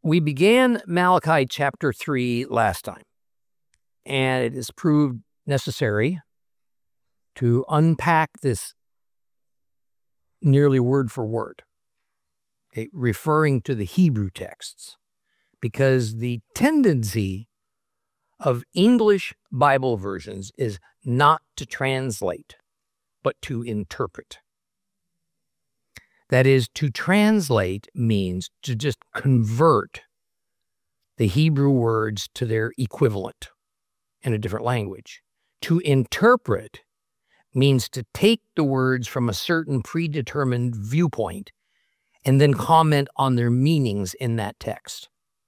We began Malachi chapter 3 last time, and it has proved necessary to unpack this nearly word for word, referring to the Hebrew texts, because the tendency of English Bible versions is not to translate, but to interpret. That is, to translate means to just convert the Hebrew words to their equivalent in a different language. To interpret means to take the words from a certain predetermined viewpoint and then comment on their meanings in that text.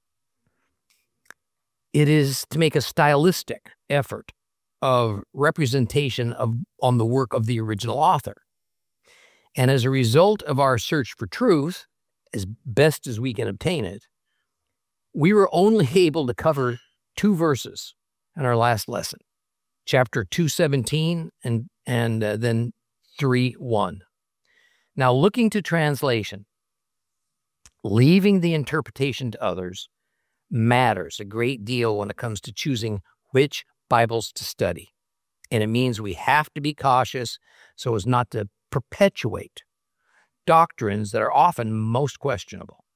It is to make a stylistic effort of representation on the work of the original author. And as a result of our search for truth, as best as we can obtain it, we were only able to cover 2 verses in our last lesson, chapter 2:17 and then 3:1. Now, looking to translation, leaving the interpretation to others matters a great deal when it comes to choosing which Bibles to study. And it means we have to be cautious so as not to perpetuate doctrines that are often most questionable.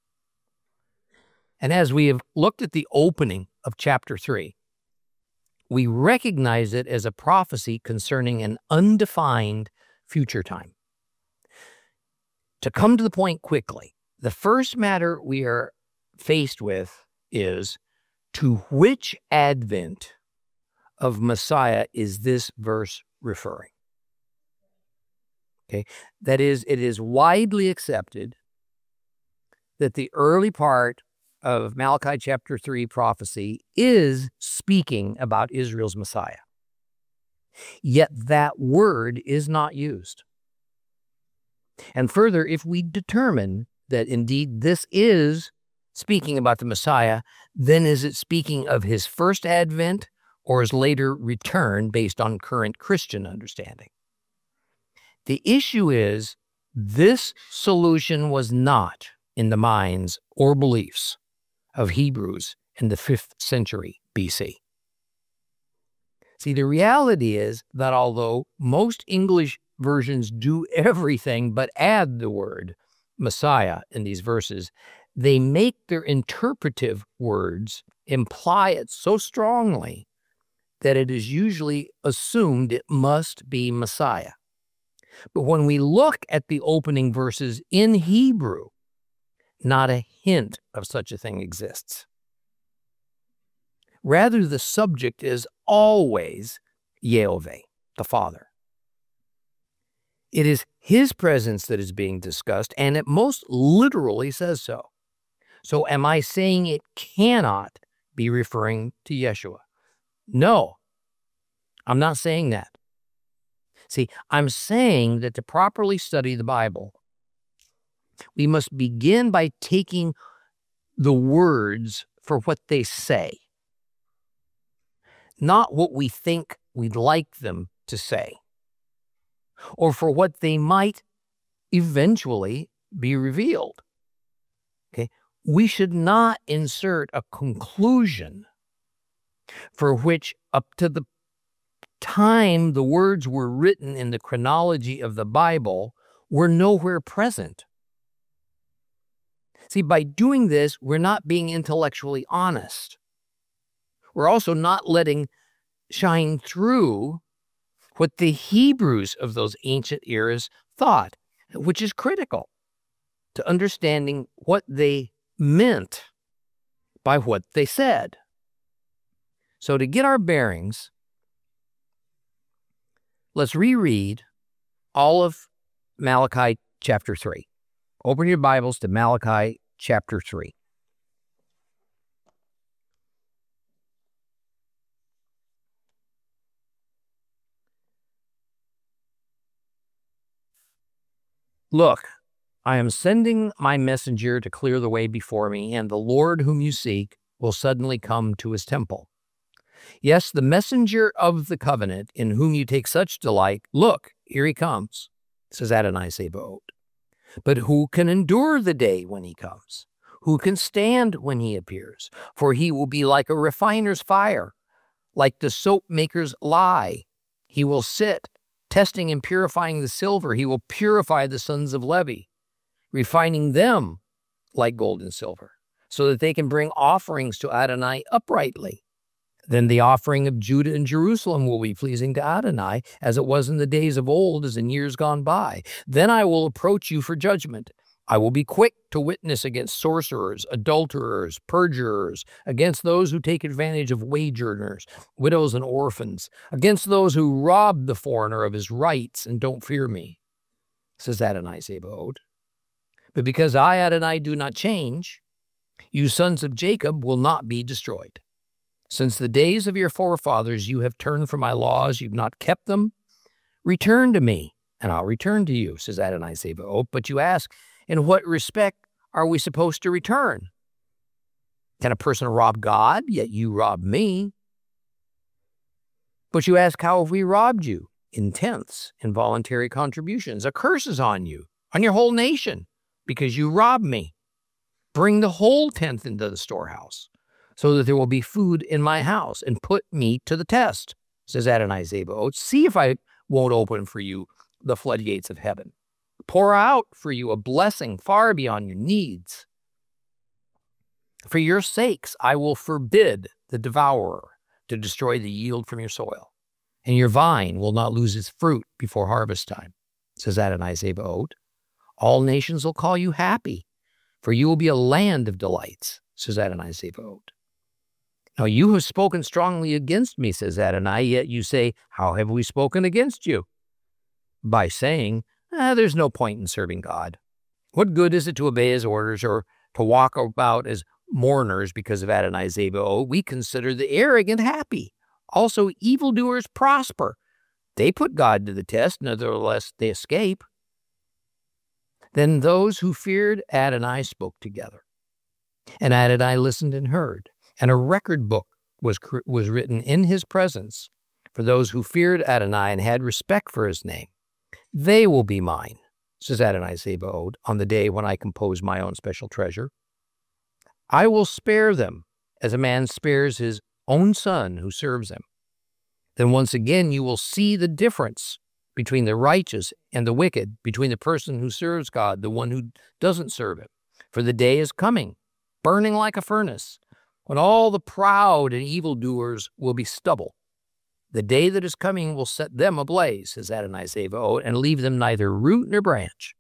And as we have looked at the opening of chapter 3, we recognize it as a prophecy concerning an undefined future time. To come to the point quickly, the first matter we are faced with is, to which advent of Messiah is this verse referring? Okay, that is, it is widely accepted that the early part of Malachi chapter 3 prophecy is speaking about Israel's Messiah. Yet that word is not used. And further, if we determine that indeed this is speaking about the Messiah, then is it speaking of his first advent or his later return based on current Christian understanding? The issue is, this solution was not in the minds or beliefs of Hebrews in the 5th century BC. See, the reality is that although most English versions do everything but add the word Messiah in these verses, they make their interpretive words imply it so strongly that it is usually assumed it must be Messiah. But when we look at the opening verses in Hebrew, not a hint of such a thing exists. Rather, the subject is always Yehovah, the Father. It is his presence that is being discussed, and it most literally says so. So am I saying it cannot be referring to Yeshua? No, I'm not saying that. See, I'm saying that to properly study the Bible, we must begin by taking the words for what they say, not what we think we'd like them to say, or for what they might eventually be revealed. Okay? We should not insert a conclusion for which up to the time the words were written in the chronology of the Bible were nowhere present. See, by doing this, we're not being intellectually honest. We're also not letting shine through what the Hebrews of those ancient eras thought, which is critical to understanding what they meant by what they said. So to get our bearings, let's reread all of Malachi chapter 3. Open your Bibles to Malachi chapter 3. Look, I am sending my messenger to clear the way before me, and the Lord whom you seek will suddenly come to his temple. Yes, the messenger of the covenant in whom you take such delight, look, here he comes, says Adonai Sabaoth. But who can endure the day when he comes? Who can stand when he appears? For he will be like a refiner's fire, like the soap maker's lye. He will sit, testing and purifying the silver. He will purify the sons of Levi, refining them like gold and silver, so that they can bring offerings to Adonai uprightly. Then the offering of Judah and Jerusalem will be pleasing to Adonai, as it was in the days of old, as in years gone by. Then I will approach you for judgment. I will be quick to witness against sorcerers, adulterers, perjurers, against those who take advantage of wage earners, widows and orphans, against those who rob the foreigner of his rights and don't fear me, says Adonai Zebaoth. But because I, Adonai, do not change, you sons of Jacob will not be destroyed. Since the days of your forefathers you have turned from my laws, you've not kept them. Return to me, and I'll return to you, says Adonai Zebaoth. But you ask, in what respect are we supposed to return? Can a person rob God, yet you rob me? But you ask, how have we robbed you? In tenths, in voluntary contributions. A curse is on you, on your whole nation, because you robbed me. Bring the whole tenth into the storehouse, so that there will be food in my house, and put me to the test, says Adonai Zebaoth. See if I won't open for you the floodgates of heaven. Pour out for you a blessing far beyond your needs. For your sakes, I will forbid the devourer to destroy the yield from your soil, and your vine will not lose its fruit before harvest time, says Adonai Zebaoth. All nations will call you happy, for you will be a land of delights, says Adonai Zebaoth. Now you have spoken strongly against me, says Adonai, yet you say, how have we spoken against you? By saying, there's no point in serving God. What good is it to obey his orders or to walk about as mourners because of Adonai Zebaoth? We consider the arrogant happy. Also, evildoers prosper. They put God to the test, nevertheless they escape. Then those who feared Adonai spoke together, and Adonai listened and heard, and a record book was written in his presence for those who feared Adonai and had respect for his name. They will be mine, says Adonai Zebaoth, on the day when I compose my own special treasure. I will spare them as a man spares his own son who serves him. Then once again you will see the difference between the righteous and the wicked, between the person who serves God, the one who doesn't serve him. For the day is coming, burning like a furnace, when all the proud and evildoers will be stubble. The day that is coming will set them ablaze, says Adonai Zebaoth, and leave them neither root nor branch.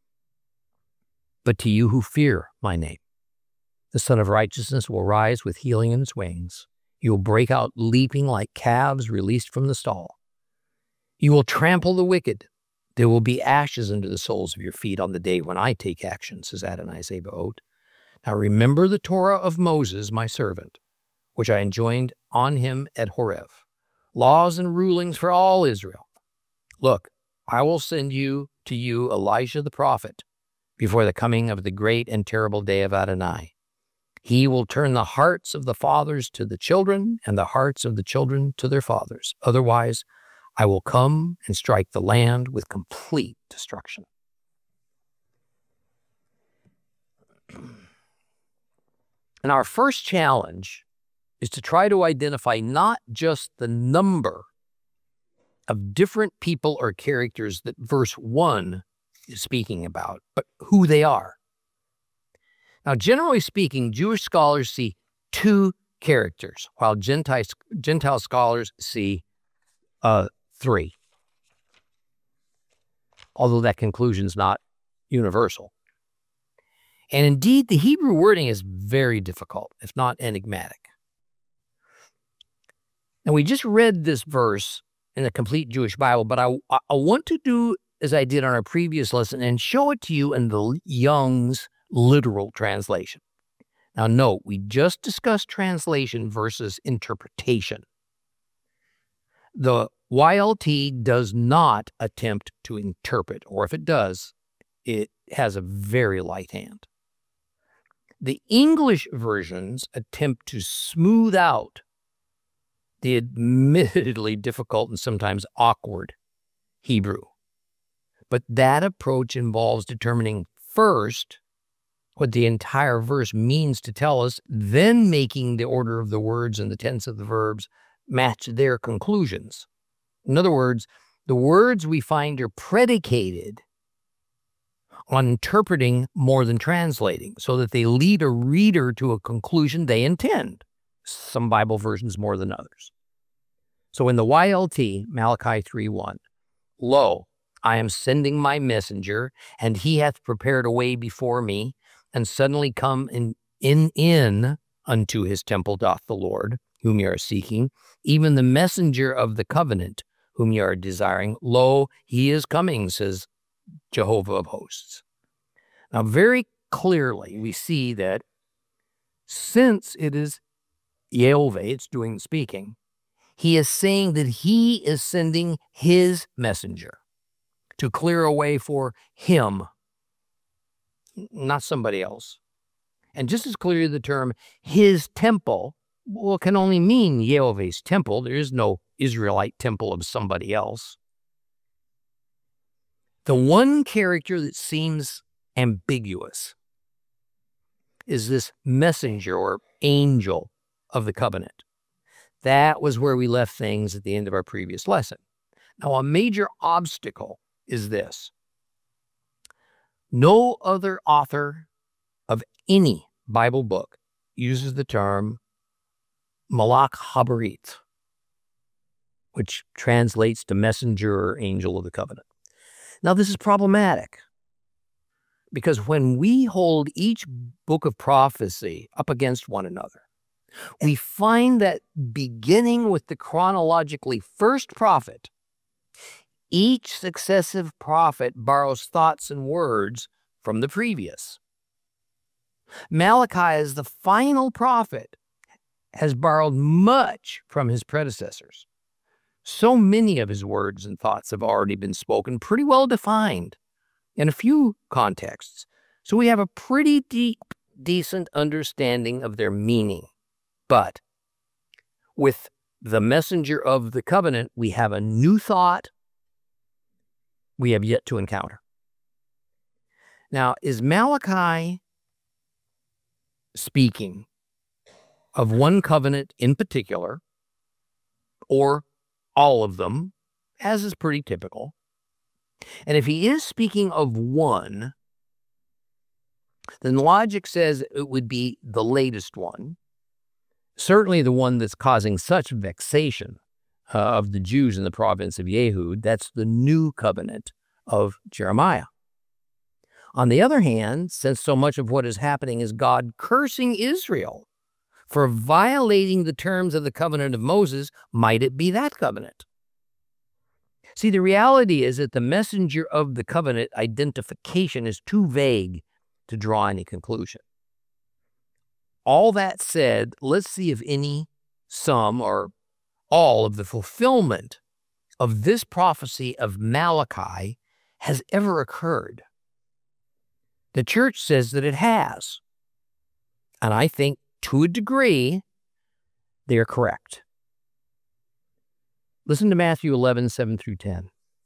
But to you who fear my name, the Son of Righteousness will rise with healing in his wings. You will break out leaping like calves released from the stall. You will trample the wicked. There will be ashes under the soles of your feet on the day when I take action, says Adonai Zebaoth. Now remember the Torah of Moses, my servant, which I enjoined on him at Horeb. Laws and rulings for all Israel. Look, I will send to you Elijah the prophet before the coming of the great and terrible day of Adonai. He will turn the hearts of the fathers to the children and the hearts of the children to their fathers. Otherwise, I will come and strike the land with complete destruction. And our first challenge is to try to identify not just the number of different people or characters that verse 1 is speaking about, but who they are. Now, generally speaking, Jewish scholars see 2 characters, while Gentile scholars see 3. Although that conclusion is not universal. And indeed, the Hebrew wording is very difficult, if not enigmatic. Now, we just read this verse in the Complete Jewish Bible, but I want to do as I did on our previous lesson and show it to you in the Young's literal translation. Now, note, we just discussed translation versus interpretation. The YLT does not attempt to interpret, or if it does, it has a very light hand. The English versions attempt to smooth out the admittedly difficult and sometimes awkward Hebrew. But that approach involves determining first what the entire verse means to tell us, then making the order of the words and the tense of the verbs match their conclusions. In other words, the words we find are predicated on interpreting more than translating, so that they lead a reader to a conclusion they intend. Some Bible versions more than others. So in the YLT, Malachi 3:1, lo, I am sending my messenger, and he hath prepared a way before me, and suddenly come in unto his temple doth the Lord, whom ye are seeking, even the messenger of the covenant, whom ye are desiring. Lo, he is coming, says Jehovah of hosts. Now, very clearly, we see that since it is Yehovah, it's doing the speaking, he is saying that he is sending his messenger to clear a way for him, not somebody else. And just as clearly, the term his temple, well, can only mean Yehovah's temple. There is no Israelite temple of somebody else. The one character that seems ambiguous is this messenger or angel of the covenant. That was where we left things at the end of our previous lesson. Now, a major obstacle is this. No other author of any Bible book uses the term Malach Habarit, which translates to messenger or angel of the covenant. Now, this is problematic because when we hold each book of prophecy up against one another, we find that beginning with the chronologically first prophet, each successive prophet borrows thoughts and words from the previous. Malachi, as the final prophet, has borrowed much from his predecessors. So many of his words and thoughts have already been spoken, pretty well defined in a few contexts. So we have a pretty decent understanding of their meaning. But with the messenger of the covenant, we have a new thought we have yet to encounter. Now, is Malachi speaking of one covenant in particular, or all of them, as is pretty typical? And if he is speaking of one, then logic says it would be the latest one, certainly the one that's causing such vexation of the Jews in the province of Yehud. That's the new covenant of Jeremiah. On the other hand, since so much of what is happening is God cursing Israel for violating the terms of the covenant of Moses, might it be that covenant? See, the reality is that the messenger of the covenant identification is too vague to draw any conclusion. All that said, let's see if any, some, or all of the fulfillment of this prophecy of Malachi has ever occurred. The church says that it has. And I think, to a degree, they are correct. Listen to Matthew 11, 7 through 10.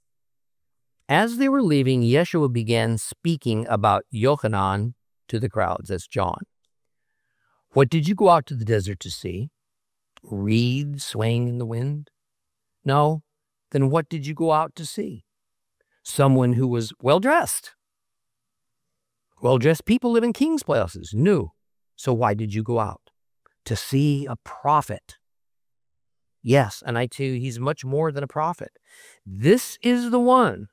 As they were leaving, Yeshua began speaking about Yochanan to the crowds. That's John. What did you go out to the desert to see? Reeds swaying in the wind? No. Then what did you go out to see? Someone who was well-dressed. Well-dressed people live in king's palaces. No. So why did you go out? To see a prophet. Yes, and I tell you, he's much more than a prophet. This is the one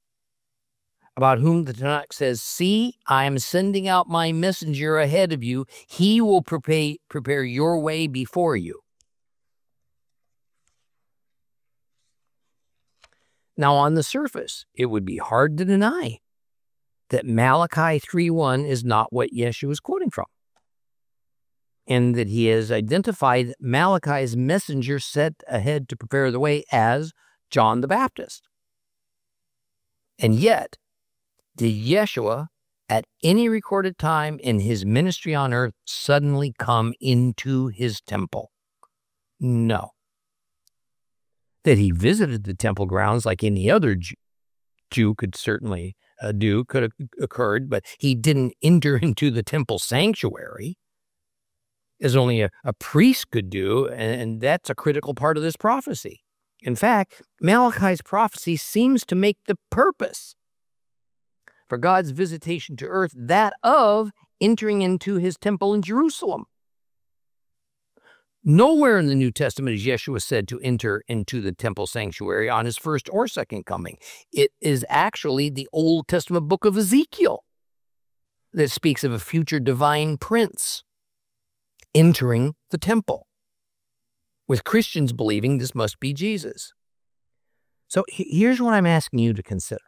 about whom the Tanakh says, see, I am sending out my messenger ahead of you. He will prepare your way before you. Now, on the surface, it would be hard to deny that Malachi 3:1 is not what Yeshua is quoting from, and that he has identified Malachi's messenger set ahead to prepare the way as John the Baptist. And yet, did Yeshua, at any recorded time in his ministry on earth, suddenly come into his temple? No. That he visited the temple grounds like any other Jew could certainly do could have occurred, but he didn't enter into the temple sanctuary, as only a priest could do, and that's a critical part of this prophecy. In fact, Malachi's prophecy seems to make the purpose for God's visitation to earth that of entering into his temple in Jerusalem. Nowhere in the New Testament is Yeshua said to enter into the temple sanctuary on his first or second coming. It is actually the Old Testament book of Ezekiel that speaks of a future divine prince entering the temple, with Christians believing this must be Jesus. So here's what I'm asking you to consider.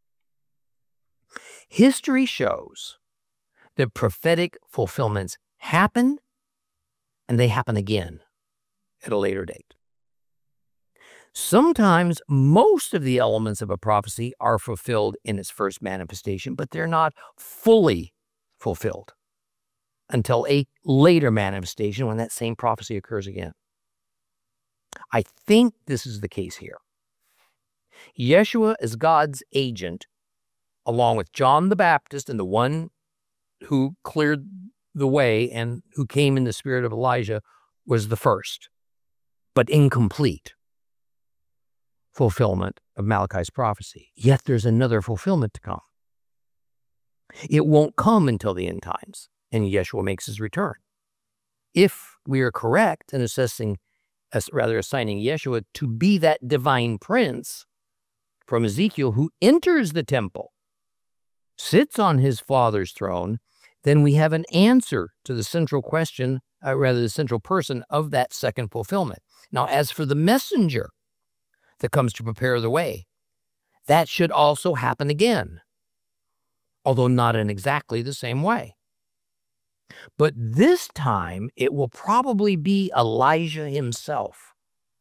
History shows that prophetic fulfillments happen, and they happen again at a later date. Sometimes most of the elements of a prophecy are fulfilled in its first manifestation, but they're not fully fulfilled until a later manifestation when that same prophecy occurs again. I think this is the case here. Yeshua is God's agent, along with John the Baptist and the one who cleared the way and who came in the spirit of Elijah, was the first, but incomplete fulfillment of Malachi's prophecy. Yet there's another fulfillment to come. It won't come until the end times, and Yeshua makes his return. If we are correct in assigning Yeshua to be that divine prince from Ezekiel who enters the temple, sits on his Father's throne, then we have an answer to the central question, the central person of that second fulfillment. Now, as for the messenger that comes to prepare the way, that should also happen again, although not in exactly the same way. But this time, it will probably be Elijah himself.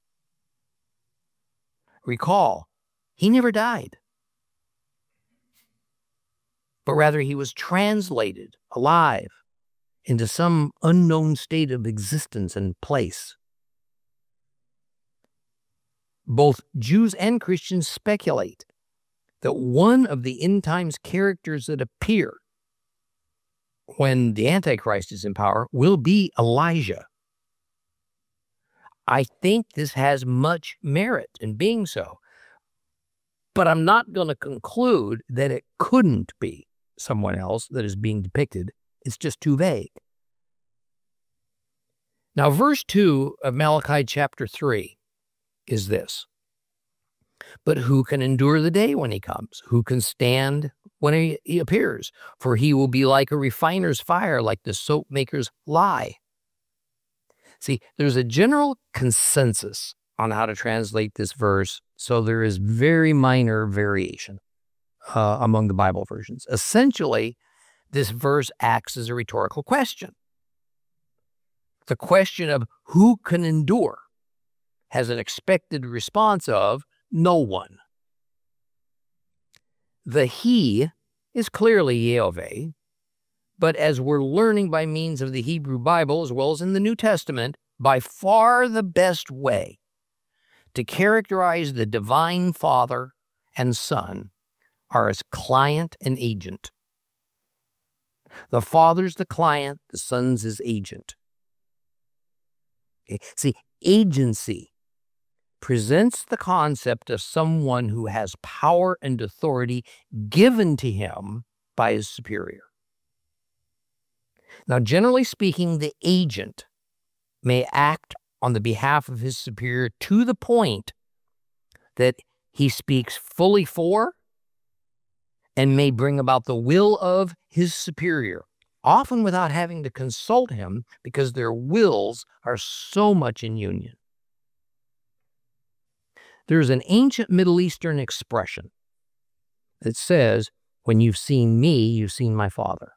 Recall, he never died, but rather he was translated alive into some unknown state of existence and place. Both Jews and Christians speculate that one of the end times characters that appear when the Antichrist is in power will be Elijah. I think this has much merit in being so, but I'm not going to conclude that it couldn't be someone else that is being depicted. It's just too vague. Now, verse 2 of Malachi chapter 3 is this: "But who can endure the day when he comes? Who can stand when he appears? For he will be like a refiner's fire, like the soap maker's lye." See, there's a general consensus on how to translate this verse, so there is very minor variation among the Bible versions. Essentially, this verse acts as a rhetorical question. The question of who can endure has an expected response of no one. The he is clearly Yehovah, but as we're learning by means of the Hebrew Bible as well as in the New Testament, by far the best way to characterize the divine Father and Son are as client and agent. The Father's the client, the Son's his agent. Okay. See, agency presents the concept of someone who has power and authority given to him by his superior. Now, generally speaking, the agent may act on the behalf of his superior to the point that he speaks fully for and may bring about the will of his superior, often without having to consult him because their wills are so much in union. There's an ancient Middle Eastern expression that says, "When you've seen me, you've seen my Father."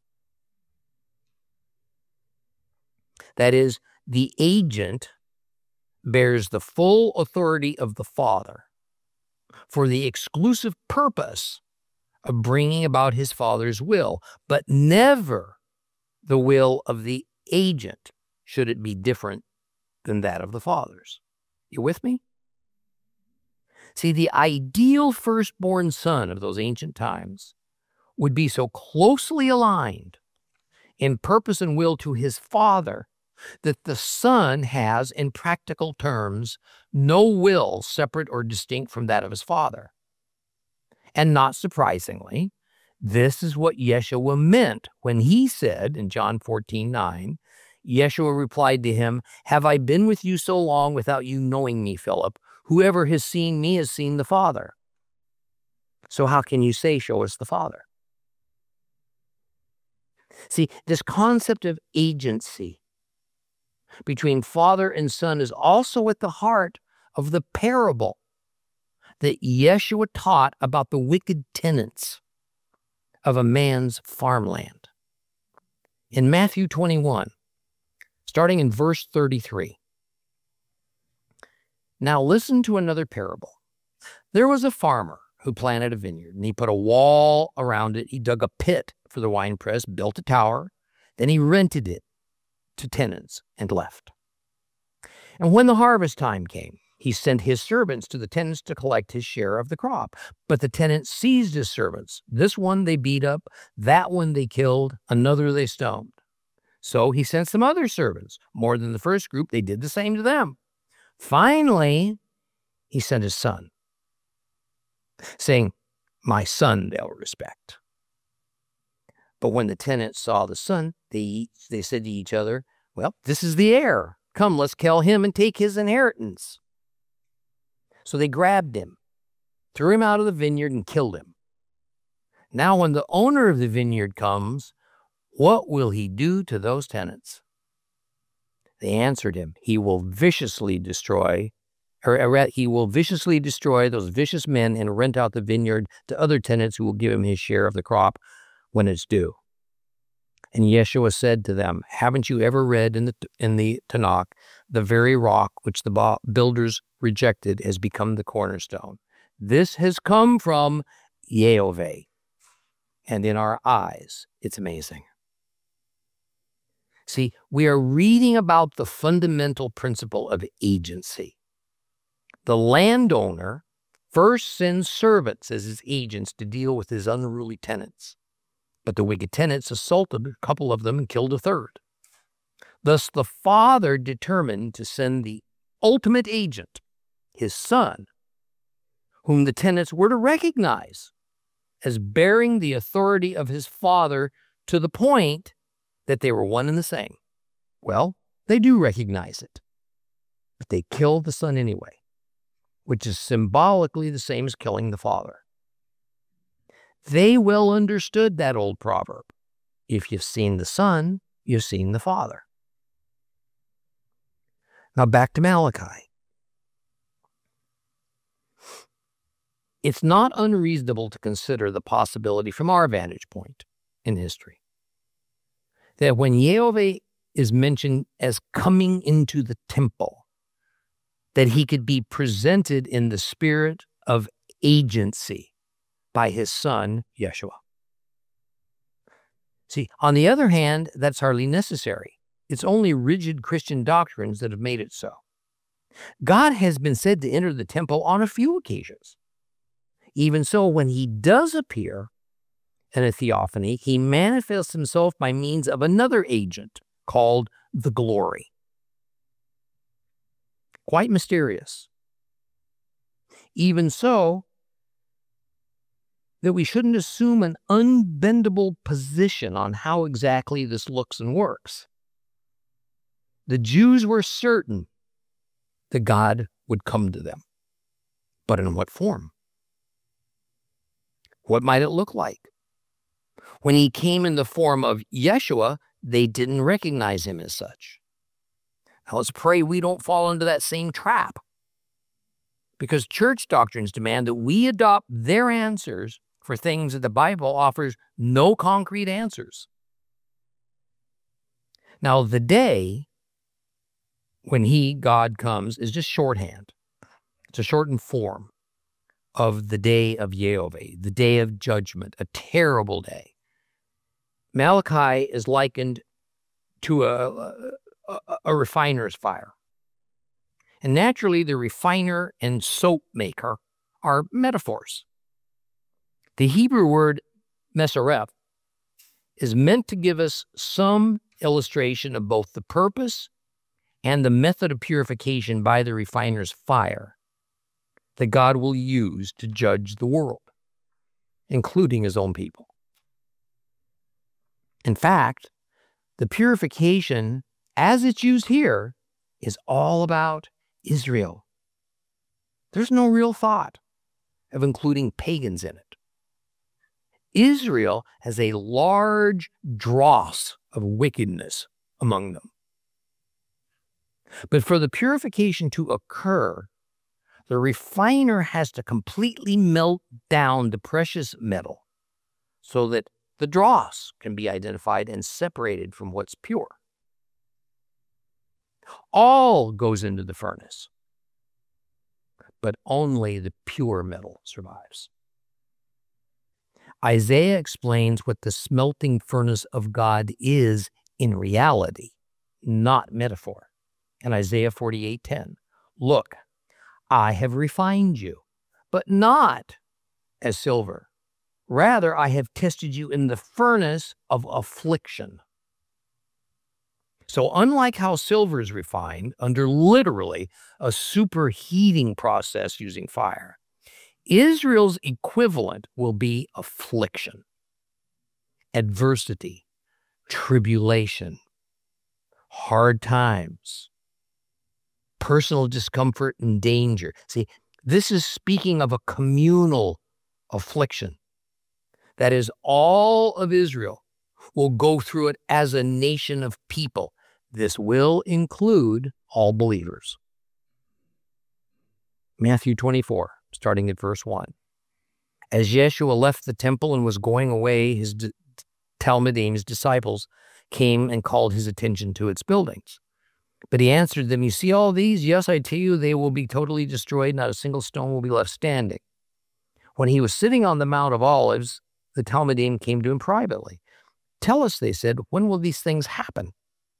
That is, the agent bears the full authority of the Father for the exclusive purpose of bringing about his Father's will, but never the will of the agent, should it be different than that of the Father's. You with me? See, the ideal firstborn son of those ancient times would be so closely aligned in purpose and will to his Father that the Son has, in practical terms, no will separate or distinct from that of his Father. And not surprisingly, this is what Yeshua meant when he said in John 14:9, Yeshua replied to him, "Have I been with you so long without you knowing me, Philip? Whoever has seen me has seen the Father. So how can you say, show us the Father?" See, this concept of agency between Father and Son is also at the heart of the parable that Yeshua taught about the wicked tenants of a man's farmland. In Matthew 21, starting in verse 33. Now listen to another parable. There was a farmer who planted a vineyard, and he put a wall around it. He dug a pit for the winepress, built a tower, then he rented it to tenants and left. And when the harvest time came, he sent his servants to the tenants to collect his share of the crop. But the tenants seized his servants. This one they beat up, that one they killed, another they stoned. So he sent some other servants. More than the first group, they did the same to them. Finally, he sent his son, saying, "My son they'll respect." But when the tenants saw the son, they said to each other, "Well, this is the heir. Come, let's kill him and take his inheritance." So they grabbed him, threw him out of the vineyard, and killed him. Now when the owner of the vineyard comes, what will he do to those tenants? They answered him, he will viciously destroy those vicious men and rent out the vineyard to other tenants who will give him his share of the crop when it's due. And Yeshua said to them, haven't you ever read in the Tanakh, the very rock which the builders rejected has become the cornerstone? This has come from Yehovah. And in our eyes, it's amazing. See, we are reading about the fundamental principle of agency. The landowner first sends servants as his agents to deal with his unruly tenants. But the wicked tenants assaulted a couple of them and killed a third. Thus, the father determined to send the ultimate agent, his son, whom the tenants were to recognize as bearing the authority of his father to the point that they were one and the same. Well, they do recognize it, but they kill the son anyway, which is symbolically the same as killing the father. They well understood that old proverb. If you've seen the Son, you've seen the Father. Now back to Malachi. It's not unreasonable to consider the possibility from our vantage point in history that when Yehovah is mentioned as coming into the temple, that he could be presented in the spirit of agency by his son, Yeshua. See, on the other hand, that's hardly necessary. It's only rigid Christian doctrines that have made it so. God has been said to enter the temple on a few occasions. Even so, when he does appear in a theophany, he manifests himself by means of another agent called the glory. Quite mysterious. Even so, that we shouldn't assume an unbendable position on how exactly this looks and works. The Jews were certain that God would come to them. But in what form? What might it look like? When he came in the form of Yeshua, they didn't recognize him as such. Now let's pray we don't fall into that same trap, because church doctrines demand that we adopt their answers for things that the Bible offers no concrete answers. Now, the day when God comes, is just shorthand. It's a shortened form of the day of Yehovah, the day of judgment, a terrible day. Malachi is likened to a refiner's fire. And naturally, the refiner and soap maker are metaphors. The Hebrew word Mesorep, is meant to give us some illustration of both the purpose and the method of purification by the refiner's fire that God will use to judge the world, including his own people. In fact, the purification, as it's used here, is all about Israel. There's no real thought of including pagans in it. Israel has a large dross of wickedness among them. But for the purification to occur, the refiner has to completely melt down the precious metal so that the dross can be identified and separated from what's pure. All goes into the furnace, but only the pure metal survives. Isaiah explains what the smelting furnace of God is in reality, not metaphor. In Isaiah 48:10, look, I have refined you, but not as silver. Rather, I have tested you in the furnace of affliction. So unlike how silver is refined under literally a superheating process using fire, Israel's equivalent will be affliction, adversity, tribulation, hard times, personal discomfort and danger. See, this is speaking of a communal affliction. That is, all of Israel will go through it as a nation of people. This will include all believers. Matthew 24, starting at verse 1. As Yeshua left the temple and was going away, his Talmidim, his disciples, came and called his attention to its buildings. But he answered them, you see all these? Yes, I tell you, they will be totally destroyed. Not a single stone will be left standing. When he was sitting on the Mount of Olives, the Talmidim came to him privately. Tell us, they said, when will these things happen?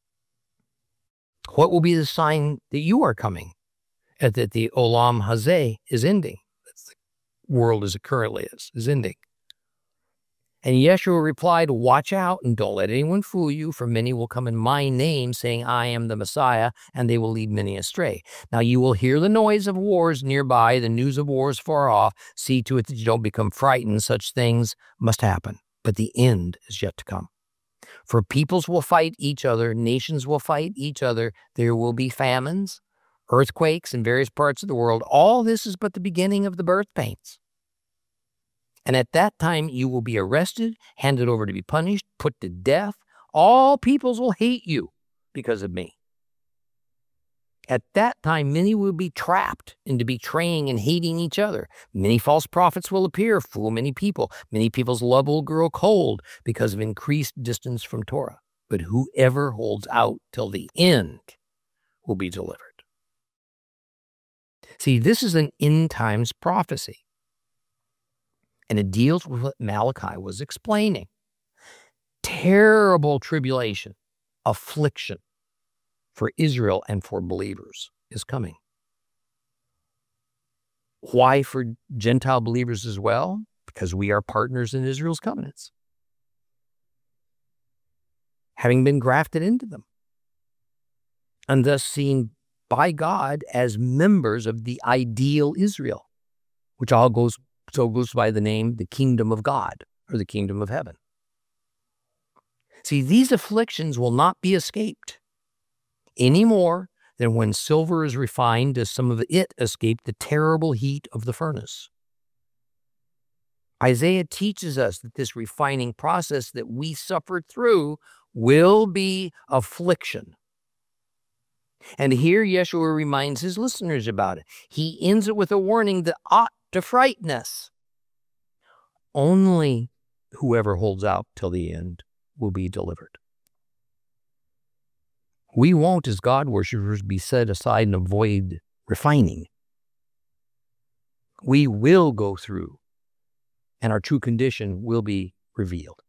What will be the sign that you are coming, and that the Olam Hazeh is ending? That's the world as it currently is ending. And Yeshua replied, watch out and don't let anyone fool you, for many will come in my name, saying, I am the Messiah, and they will lead many astray. Now you will hear the noise of wars nearby, the news of wars far off. See to it that you don't become frightened. Such things must happen, but the end is yet to come. For peoples will fight each other, nations will fight each other. There will be famines, earthquakes in various parts of the world. All this is but the beginning of the birth pains. And at that time you will be arrested, handed over to be punished, put to death. All peoples will hate you because of me. At that time many will be trapped into betraying and hating each other. Many false prophets will appear, fool many people. Many people's love will grow cold because of increased distance from Torah. But whoever holds out till the end will be delivered. See, this is an end times prophecy. And it deals with what Malachi was explaining. Terrible tribulation, affliction for Israel and for believers is coming. Why for Gentile believers as well? Because we are partners in Israel's covenants, having been grafted into them, and thus seen by God as members of the ideal Israel, which all goes by the name the kingdom of God or the kingdom of heaven. See, these afflictions will not be escaped any more than when silver is refined, does some of it escape the terrible heat of the furnace. Isaiah teaches us that this refining process that we suffered through will be affliction. And here Yeshua reminds his listeners about it. He ends it with a warning that ought to frighten us. Only whoever holds out till the end will be delivered. We won't, as God worshipers, be set aside and avoid refining. We will go through, and our true condition will be revealed.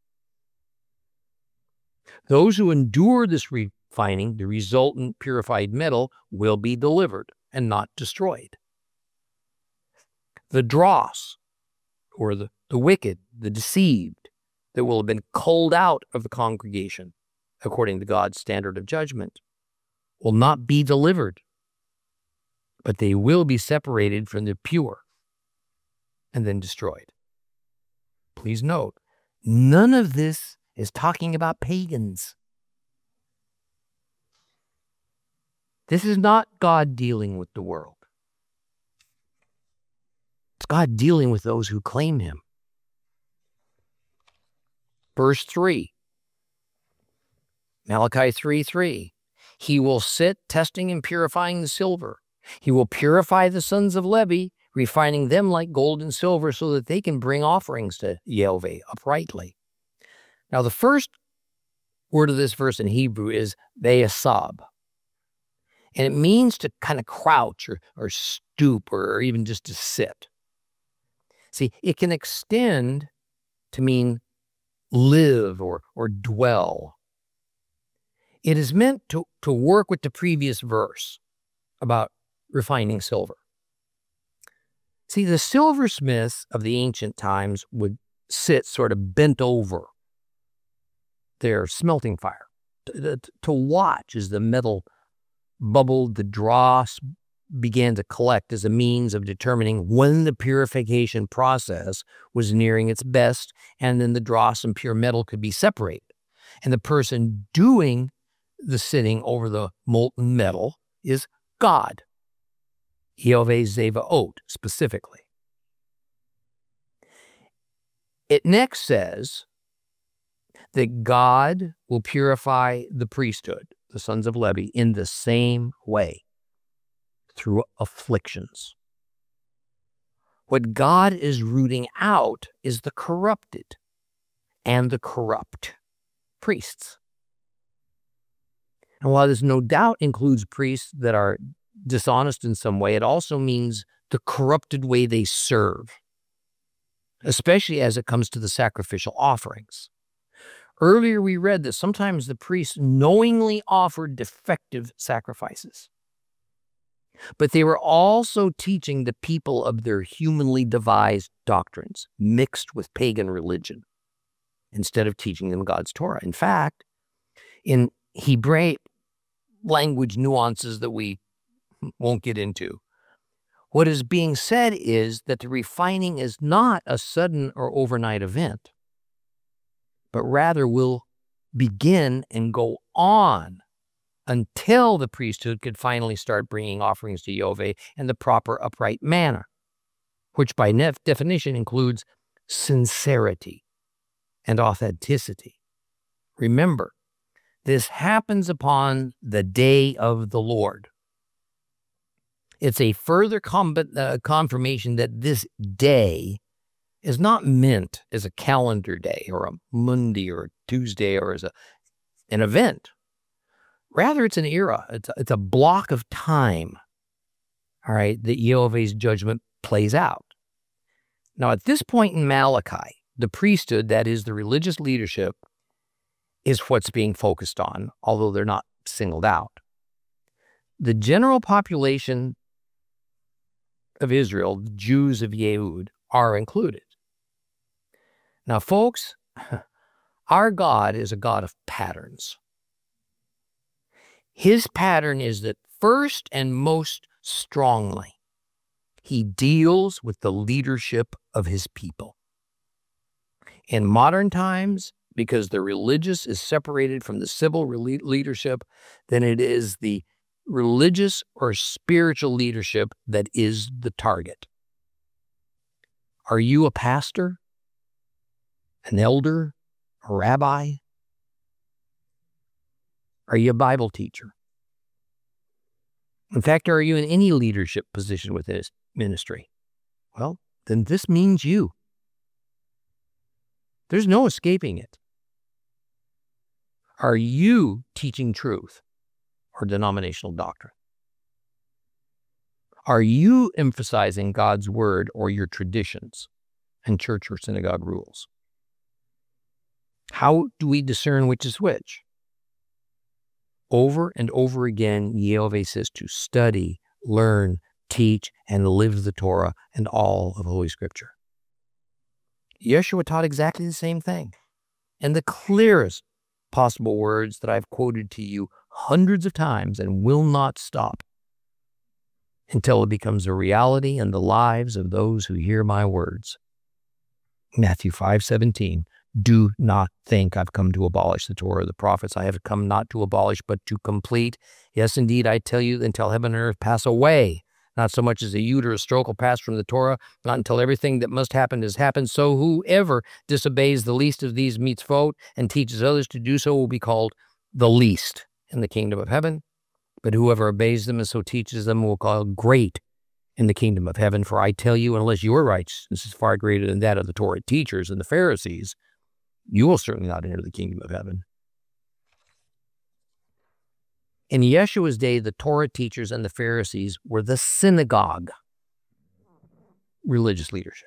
Those who endure this refining, the resultant purified metal, will be delivered and not destroyed. The dross, or the wicked, the deceived, that will have been culled out of the congregation, according to God's standard of judgment, will not be delivered, but they will be separated from the pure and then destroyed. Please note, none of this is talking about pagans. This is not God dealing with the world. It's God dealing with those who claim him. Verse 3, Malachi 3:3. He will sit testing and purifying the silver. He will purify the sons of Levi, refining them like gold and silver so that they can bring offerings to Yahweh uprightly. Now, the first word of this verse in Hebrew is vayasab. And it means to kind of crouch or stoop or even just to sit. See, it can extend to mean live or dwell. It is meant to work with the previous verse about refining silver. See, the silversmiths of the ancient times would sit sort of bent over their smelting fire to watch as the metal bubbled, the dross began to collect as a means of determining when the purification process was nearing its best, and then the dross and pure metal could be separated. And the person doing the sitting over the molten metal is God, Yahweh Zevaot specifically. It next says that God will purify the priesthood, the sons of Levi, in the same way, through afflictions. What God is rooting out is the corrupted and the corrupt priests. And while this no doubt includes priests that are dishonest in some way, it also means the corrupted way they serve, especially as it comes to the sacrificial offerings. Earlier we read that sometimes the priests knowingly offered defective sacrifices, but they were also teaching the people of their humanly devised doctrines mixed with pagan religion instead of teaching them God's Torah. In fact, in Hebraic language nuances that we won't get into, what is being said is that the refining is not a sudden or overnight event, but rather will begin and go on until the priesthood could finally start bringing offerings to Yahweh in the proper upright manner, which by definition includes sincerity and authenticity. Remember, this happens upon the day of the Lord. It's a further confirmation that this day is not meant as a calendar day or a Monday or a Tuesday or as an event. Rather, it's an era. It's a block of time, all right, that Yahweh's judgment plays out. Now, at this point in Malachi, the priesthood, that is the religious leadership, is what's being focused on, although they're not singled out. The general population of Israel, the Jews of Yehud, are included. Now, folks, our God is a God of patterns. His pattern is that first and most strongly, he deals with the leadership of his people. In modern times, because the religious is separated from the civil leadership, then it is the religious or spiritual leadership that is the target. Are you a pastor, an elder, a rabbi? Are you a Bible teacher? In fact, are you in any leadership position within this ministry? Well, then this means you. There's no escaping it. Are you teaching truth or denominational doctrine? Are you emphasizing God's word or your traditions and church or synagogue rules? How do we discern which is which? Over and over again, Yahweh says to study, learn, teach, and live the Torah and all of Holy Scripture. Yeshua taught exactly the same thing. and the clearest possible words that I've quoted to you hundreds of times and will not stop until it becomes a reality in the lives of those who hear my words. Matthew 5:17, do not think I've come to abolish the Torah or the prophets. I have come not to abolish, but to complete. Yes, indeed, I tell you, until heaven and earth pass away, not so much as a yud or a stroke will pass from the Torah, not until everything that must happen has happened. So whoever disobeys the least of these mitzvot and teaches others to do so will be called the least in the kingdom of heaven. But whoever obeys them and so teaches them will be called great in the kingdom of heaven. For I tell you, unless your righteousness is far greater than that of the Torah teachers and the Pharisees, you will certainly not enter the kingdom of heaven. In Yeshua's day, the Torah teachers and the Pharisees were the synagogue religious leadership.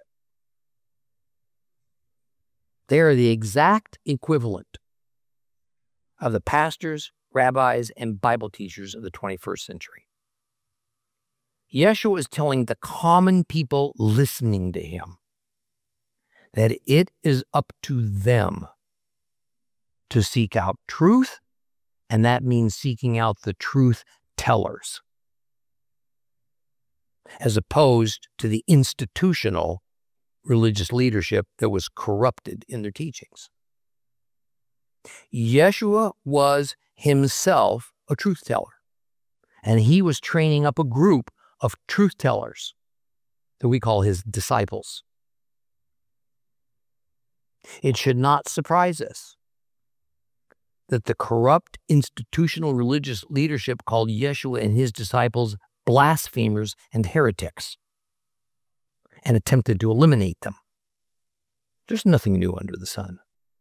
They are the exact equivalent of the pastors, rabbis, and Bible teachers of the 21st century. Yeshua is telling the common people listening to him that it is up to them to seek out truth, and that means seeking out the truth tellers, as opposed to the institutional religious leadership that was corrupted in their teachings. Yeshua was himself a truth teller, and he was training up a group of truth tellers that we call his disciples. It should not surprise us that the corrupt institutional religious leadership called Yeshua and his disciples blasphemers and heretics and attempted to eliminate them. There's nothing new under the sun.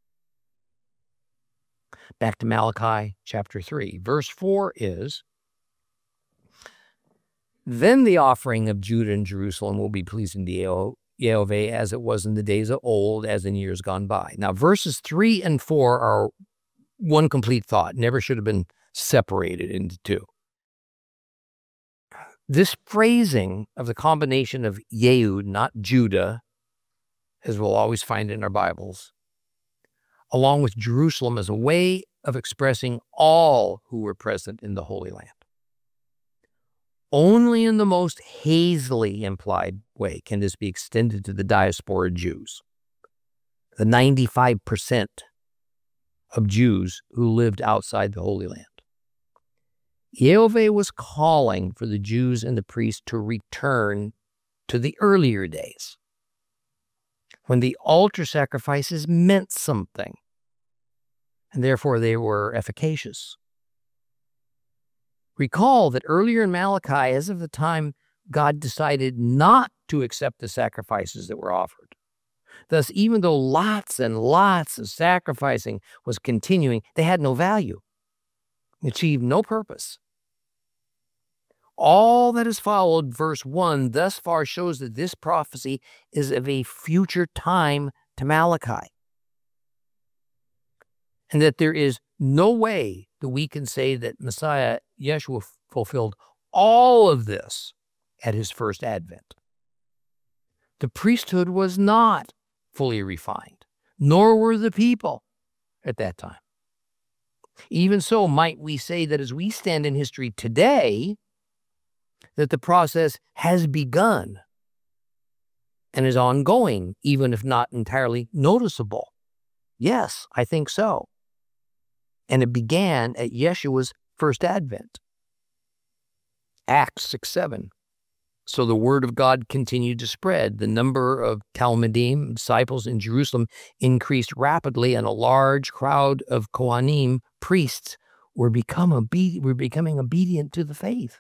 Back to Malachi chapter 3. Verse 4 is, then the offering of Judah and Jerusalem will be pleasing to Yehovah as it was in the days of old, as in years gone by. Now, verses 3 and 4 are one complete thought, never should have been separated into two. This phrasing of the combination of Yehud, not Judah, as we'll always find in our Bibles, along with Jerusalem as a way of expressing all who were present in the Holy Land. Only in the most hazily implied way can this be extended to the diaspora Jews, the 95% of Jews who lived outside the Holy Land. Yehovah was calling for the Jews and the priests to return to the earlier days, when the altar sacrifices meant something, and therefore they were efficacious. Recall that earlier in Malachi, as of the time God decided not to accept the sacrifices that were offered. Thus, even though lots and lots of sacrificing was continuing, they had no value, achieved no purpose. All that has followed verse 1 thus far shows that this prophecy is of a future time to Malachi, and that there is no way that we can say that Messiah Yeshua fulfilled all of this at his first advent. The priesthood was not fully refined, nor were the people at that time. Even so, might we say that as we stand in history today, that the process has begun and is ongoing, even if not entirely noticeable? Yes, I think so. And it began at Yeshua's first advent. Acts 6:7. So the word of God continued to spread. The number of Talmudim, disciples in Jerusalem, increased rapidly, and a large crowd of Kohanim, priests, were becoming obedient to the faith.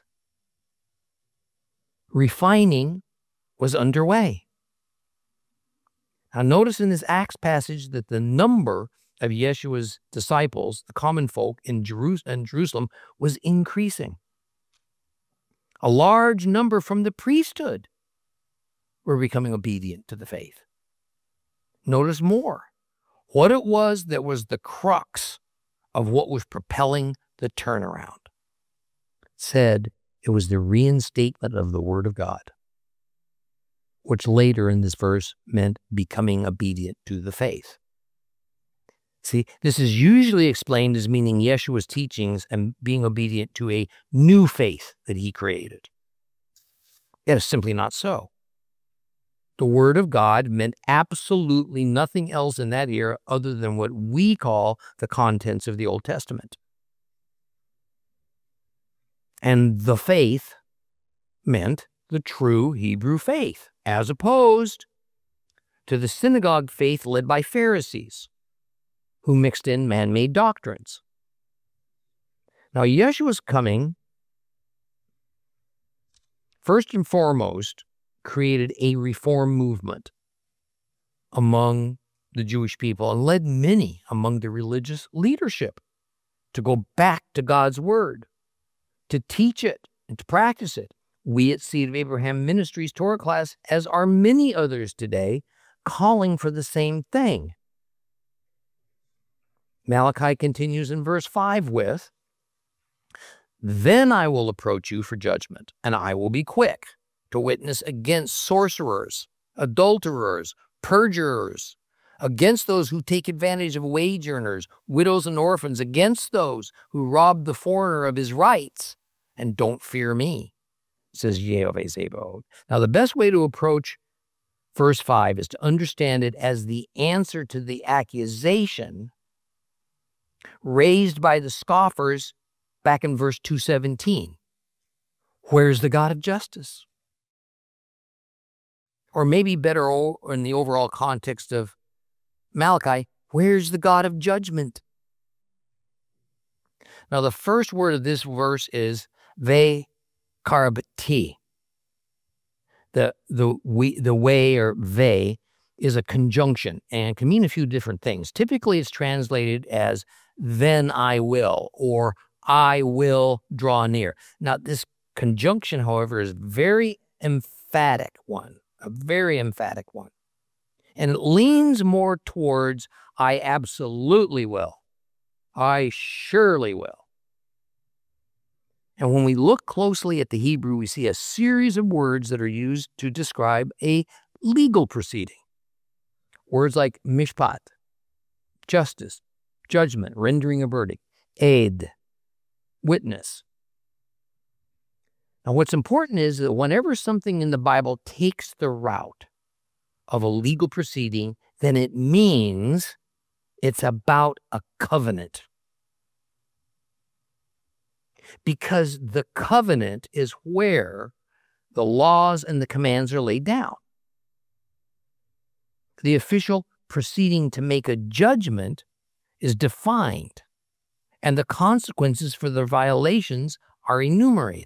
Refining was underway. Now notice in this Acts passage that the number of Yeshua's disciples, the common folk in Jerusalem, was increasing. A large number from the priesthood were becoming obedient to the faith. Notice more. What it was that was the crux of what was propelling the turnaround. It said it was the reinstatement of the Word of God, which later in this verse meant becoming obedient to the faith. See, this is usually explained as meaning Yeshua's teachings and being obedient to a new faith that he created. That is simply not so. The Word of God meant absolutely nothing else in that era other than what we call the contents of the Old Testament. And the faith meant the true Hebrew faith, as opposed to the synagogue faith led by Pharisees, who mixed in man-made doctrines. Now, Yeshua's coming, first and foremost, created a reform movement among the Jewish people and led many among the religious leadership to go back to God's Word, to teach it and to practice it. We at Seed of Abraham Ministries Torah class, as are many others today, calling for the same thing. Malachi continues in verse 5 with, "Then I will approach you for judgment, and I will be quick to witness against sorcerers, adulterers, perjurers, against those who take advantage of wage earners, widows and orphans, against those who rob the foreigner of his rights, and don't fear me," says Yehovah Zebaoth. Now, the best way to approach verse 5 is to understand it as the answer to the accusation raised by the scoffers back in verse 217. Where's the God of justice? Or maybe better in the overall context of Malachi, where's the God of judgment? Now, the first word of this verse is ve karbti. The way or ve is a conjunction and can mean a few different things. Typically, it's translated as then I will, or I will draw near. Now, this conjunction, however, is a very emphatic one. And it leans more towards I absolutely will. I surely will. And when we look closely at the Hebrew, we see a series of words that are used to describe a legal proceeding. Words like mishpat, justice, judgment, rendering a verdict, aid, witness. Now, what's important is that whenever something in the Bible takes the route of a legal proceeding, then it means it's about a covenant. Because the covenant is where the laws and the commands are laid down. The official proceeding to make a judgment is defined, and the consequences for the violations are enumerated.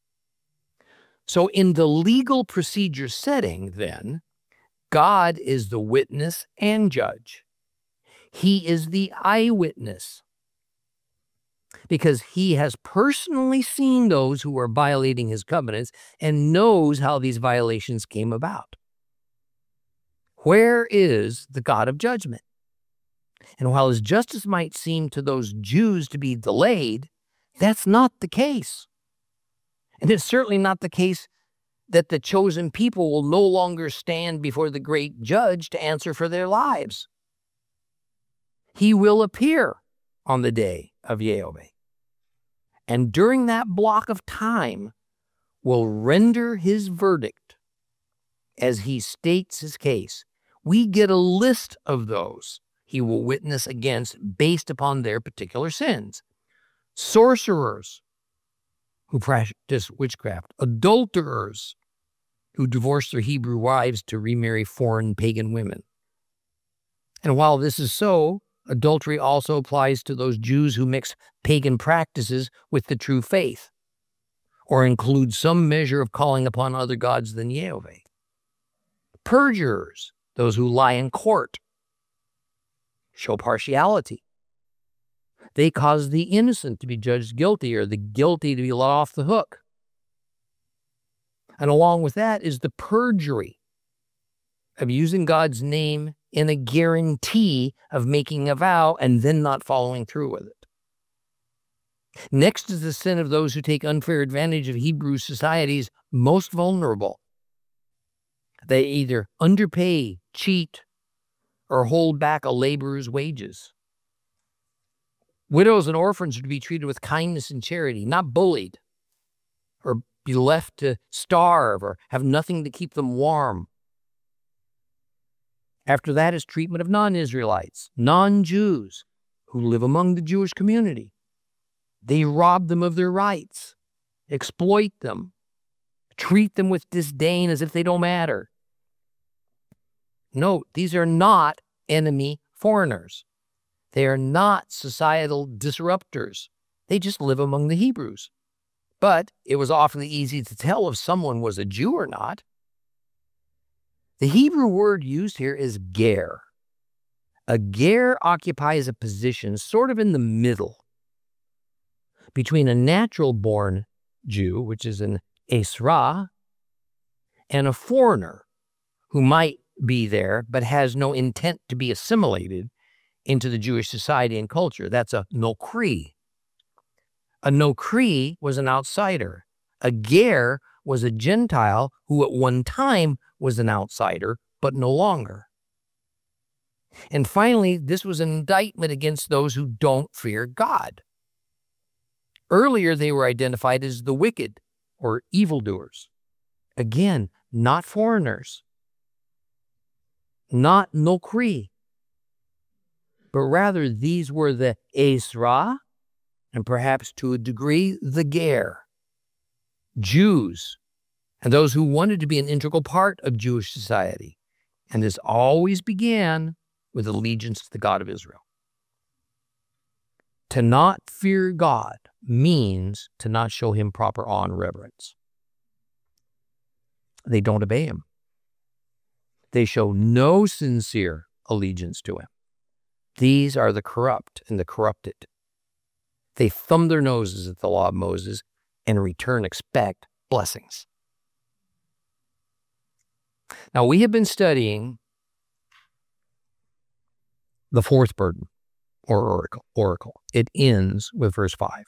So in the legal procedure setting, then, God is the witness and judge. He is the eyewitness because he has personally seen those who are violating his covenants and knows how these violations came about. Where is the God of judgment? And while his justice might seem to those Jews to be delayed, that's not the case. And it's certainly not the case that the chosen people will no longer stand before the great judge to answer for their lives. He will appear on the day of Yehovah. And during that block of time, will render his verdict as he states his case. We get a list of those he will witness against based upon their particular sins. Sorcerers who practice witchcraft, adulterers who divorce their Hebrew wives to remarry foreign pagan women. And while this is so, adultery also applies to those Jews who mix pagan practices with the true faith, or include some measure of calling upon other gods than Yehovah. Perjurers, those who lie in court, show partiality. They cause the innocent to be judged guilty or the guilty to be let off the hook. And along with that is the perjury of using God's name in a guarantee of making a vow and then not following through with it. Next is the sin of those who take unfair advantage of Hebrew society's most vulnerable. They either underpay, cheat, or hold back a laborer's wages. Widows and orphans are to be treated with kindness and charity, not bullied or be left to starve or have nothing to keep them warm. After that is treatment of non-Israelites, non-Jews who live among the Jewish community. They rob them of their rights, exploit them, treat them with disdain as if they don't matter. Note, these are not enemy foreigners. They are not societal disruptors. They just live among the Hebrews. But it was awfully easy to tell if someone was a Jew or not. The Hebrew word used here is ger. A ger occupies a position sort of in the middle between a natural-born Jew, which is an Esra, and a foreigner who might be there but has no intent to be assimilated into the Jewish society and culture. That's a nokri. A nokri was an outsider. A ger was a Gentile who at one time was an outsider, but no longer. And finally, this was an indictment against those who don't fear God. Earlier, they were identified as the wicked or evildoers. Again, not foreigners, not nokri, but rather these were the Esra, and perhaps to a degree the ger, Jews, and those who wanted to be an integral part of Jewish society. And this always began with allegiance to the God of Israel. To not fear God means to not show him proper awe and reverence. They don't obey him. They show no sincere allegiance to him. These are the corrupt and the corrupted. They thumb their noses at the law of Moses and in return expect blessings. Now, we have been studying the fourth burden, or oracle. It ends with verse 5.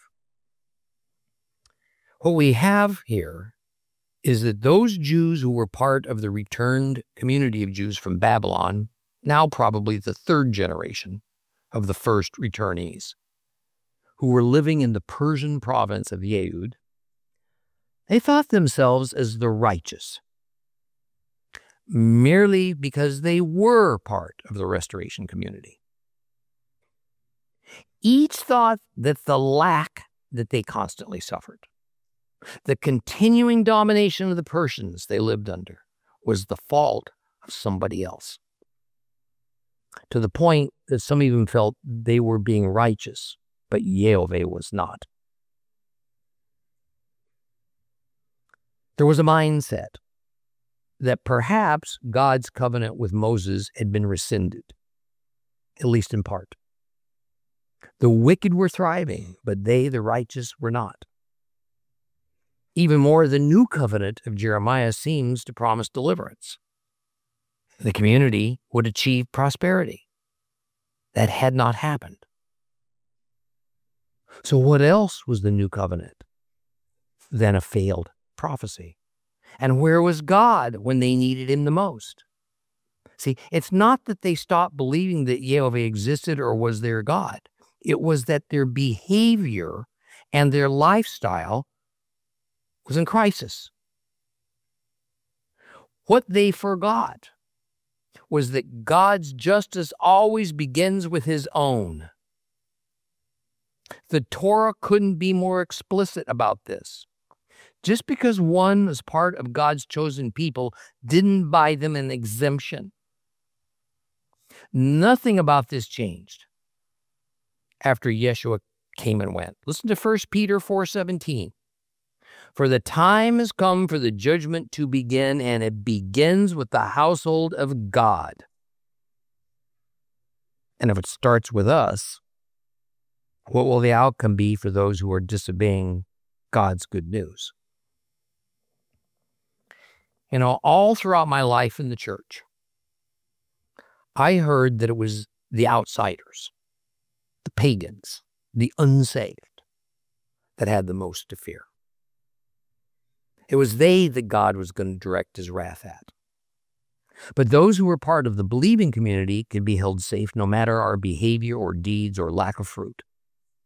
What we have here is that those Jews who were part of the returned community of Jews from Babylon, now probably the third generation of the first returnees, who were living in the Persian province of Yehud, they thought themselves as the righteous, merely because they were part of the restoration community. Each thought that the lack that they constantly suffered, the continuing domination of the Persians they lived under, was the fault of somebody else. To the point that some even felt they were being righteous, but Yehovah was not. There was a mindset that perhaps God's covenant with Moses had been rescinded, at least in part. The wicked were thriving, but they, the righteous, were not. Even more, the new covenant of Jeremiah seems to promise deliverance. The community would achieve prosperity. That had not happened. So what else was the new covenant than a failed prophecy? And where was God when they needed him the most? See, it's not that they stopped believing that Yehovah existed or was their God. It was that their behavior and their lifestyle was in crisis. What they forgot was that God's justice always begins with his own. The Torah couldn't be more explicit about this. Just because one was part of God's chosen people didn't buy them an exemption. Nothing about this changed after Yeshua came and went. Listen to 1 Peter 4:17. For the time has come for the judgment to begin, and it begins with the household of God. And if it starts with us, what will the outcome be for those who are disobeying God's good news? You know, all throughout my life in the church, I heard that it was the outsiders, the pagans, the unsaved, that had the most to fear. It was they that God was going to direct his wrath at. But those who were part of the believing community could be held safe no matter our behavior or deeds or lack of fruit.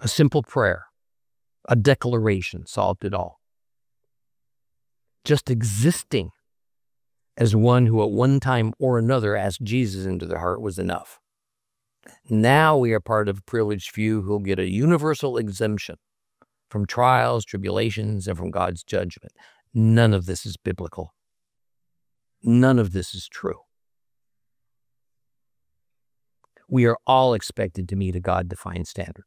A simple prayer, a declaration solved it all. Just existing as one who at one time or another asked Jesus into their heart was enough. Now we are part of a privileged few who will get a universal exemption from trials, tribulations, and from God's judgment. None of this is biblical. None of this is true. We are all expected to meet a God-defined standard.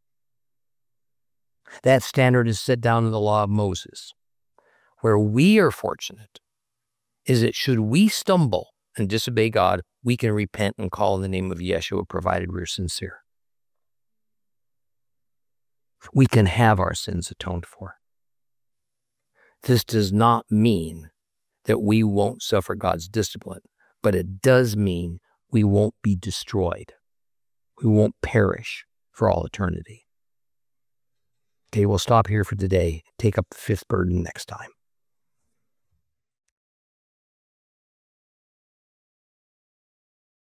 That standard is set down in the law of Moses. Where we are fortunate is that should we stumble and disobey God, we can repent and call in the name of Yeshua, provided we're sincere. We can have our sins atoned for. This does not mean that we won't suffer God's discipline, but it does mean we won't be destroyed. We won't perish for all eternity. Okay, we'll stop here for today. Take up the fifth burden next time.